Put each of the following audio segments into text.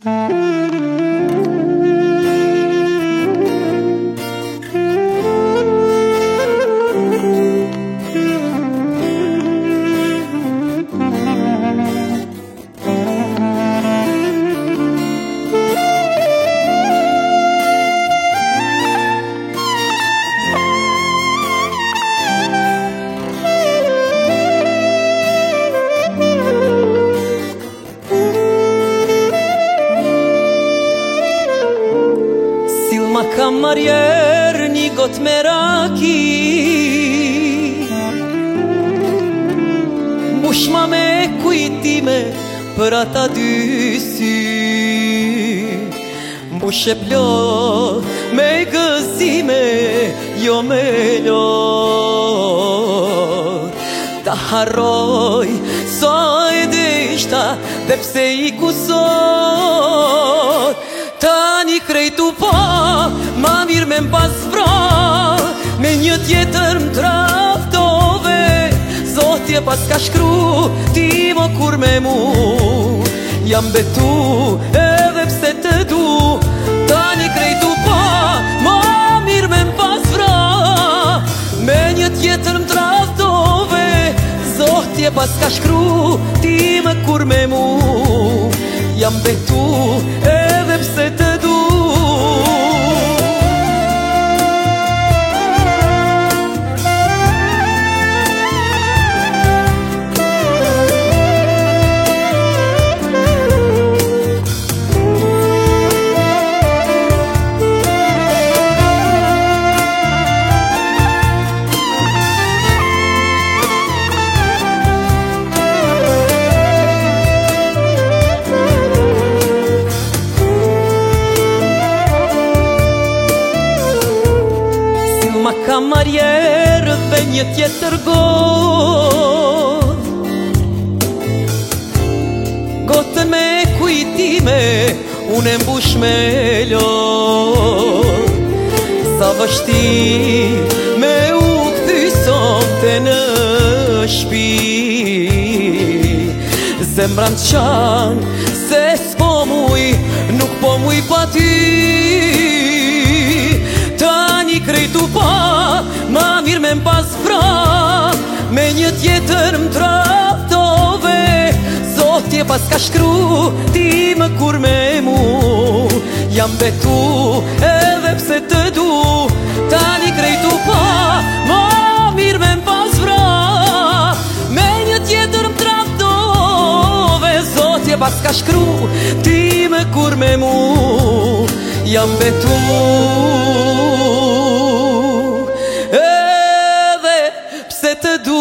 Kamarier një got me raki, mbushma me kujtime për ata dy sy, mbushe plot me gëzime, jo me lot. Ta harroj sa e deshta dhe pse I kusot. Tani krejtu pa, ma mirë me m'pas vra, me një tjetër m'traftove. Zotje pas ka shkru, ti mo kur me mu, jam betu edhe pse të du. Tani krejtu pa, ma mirë me m'pas vra, me një tjetër m'traftove. Zotje pas ka shkru, ti mo kur me mu, jam betu edhe pse të du. Kamarier dhe një tjetër gotën me kujtime, unë mbush me lot. Sa vështir me u kthy sonte në shpi, zemra m'qan se s'po muj, nuk po muj pa ty. Tani krejtu pa, ma mirë me m'pas vra, me një tjetër m'traftove. Zotje pas ka shkru, ti më kur me mu, jam betu edhe pse të du. Tani krejtu pa, ma mirë me m'pas vra, me një tjetër m'traftove. Zotje pas ka shkru, ti më kur me mu, jam betu edhe pse të du.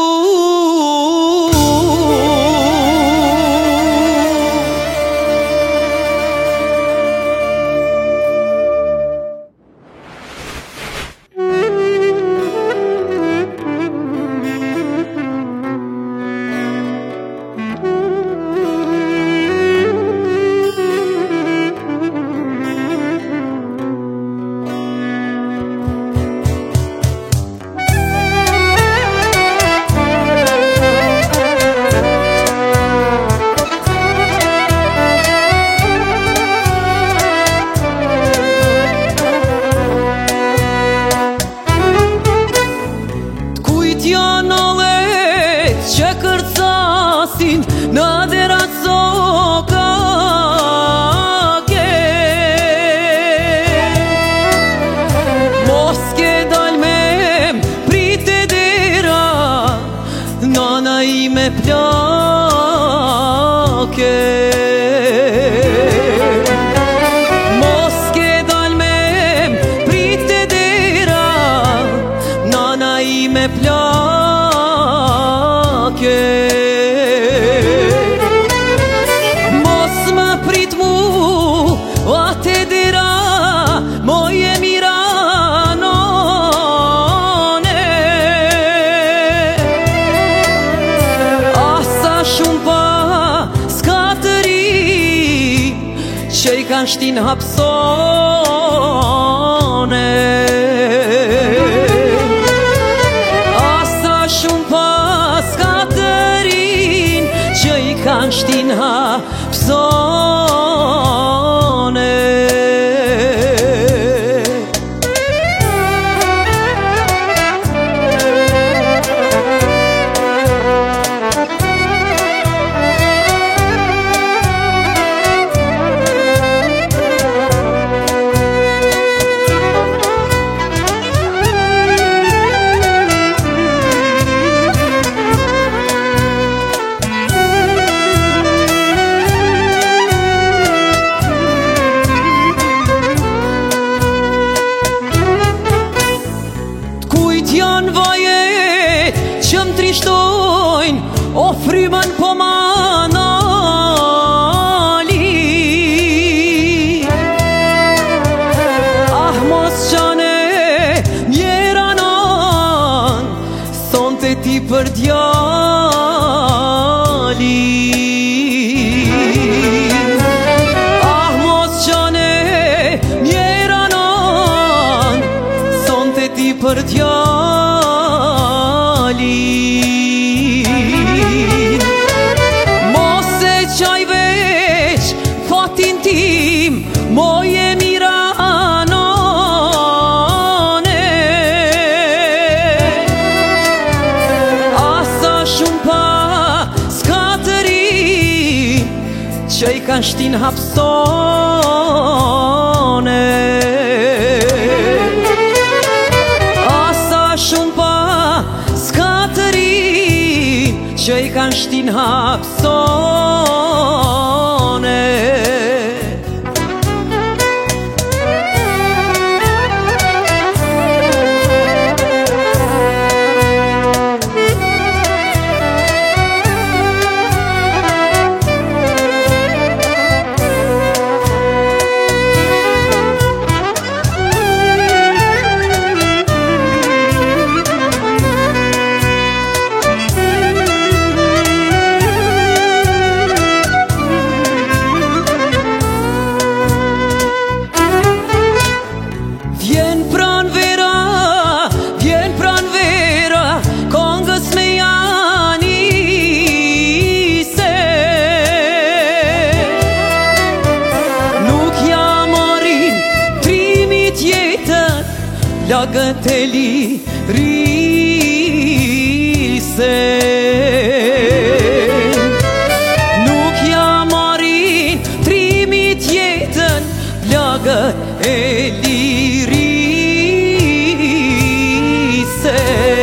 Që kërcasin në derat sokake, mos ke dal me prite dera, nana I me plake. Mos ke dal me prite dera, nana I me plake. Mos më prit mu, ate dera, moje miranone. Asa shumë pa s'ka të ri, që I kan shtin hapsone. Kan shtin hapsone. trishtojnë o frymën po manali. Ah mos qane mjeranan, sonte ti për djali. Ah mos qane mjeranan, sonte ti për djali. Mos e qaj veç fatin tim, moje miranone. Asa shumë pa skatëri, që i kanë shtin hapsone. Asa shumë pa skatëri, që i kanë shtin hapsone. Lagët e lirise, nuk ja marin trimit jetën, lagët e lirise.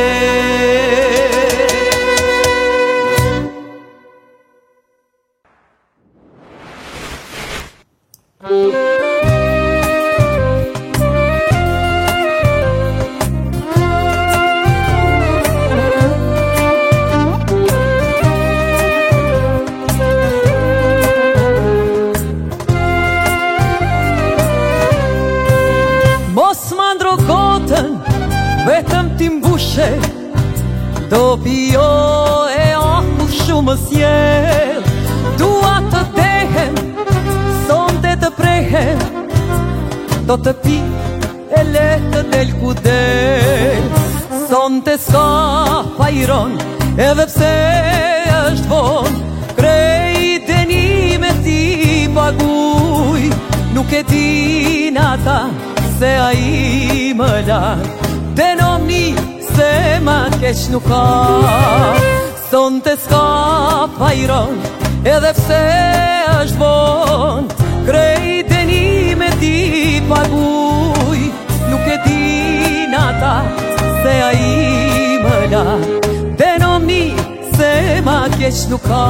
Vetëm ti mbushe, do pio e aku shumë sjell. Dua të dehem, sonte të prehem, do të pi e le të del ku del. Sonte s'ka fajron, edhe pse është von, krej denime ti paguj. Nuk e din ata se a i më larg, denomni se ma keq nuk ka. Sonte s'ka fajron, edhe pse është von, krej denime ti paguj. Nuk e din ata se a i më larg, denomni se ma keq nuk ka.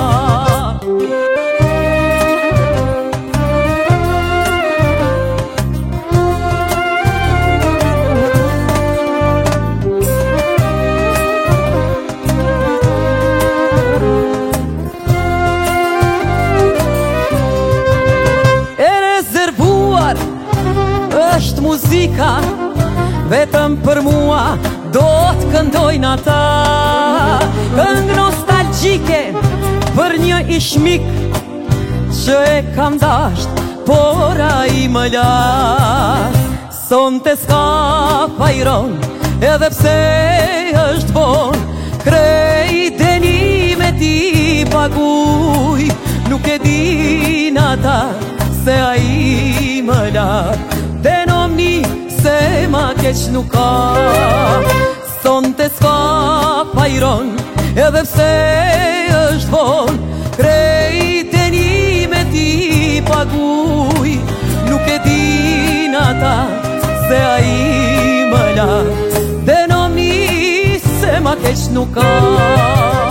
Është muzika, vetëm për mua do të këndojnë ata. Këngë nostalgjike për një ishmik që e kam dasht, por a i më larg. Sonte s'ka fajron, edhe pse është bon, krej denime ti paguj. Nuk e din ata se a i më larg, denomni se ma keq nuk ka. Sonte s'ka fajron, edhe pse është von, krej denime ti paguj. Nuk e din ata se a i më larg, denomni se ma keq nuk ka.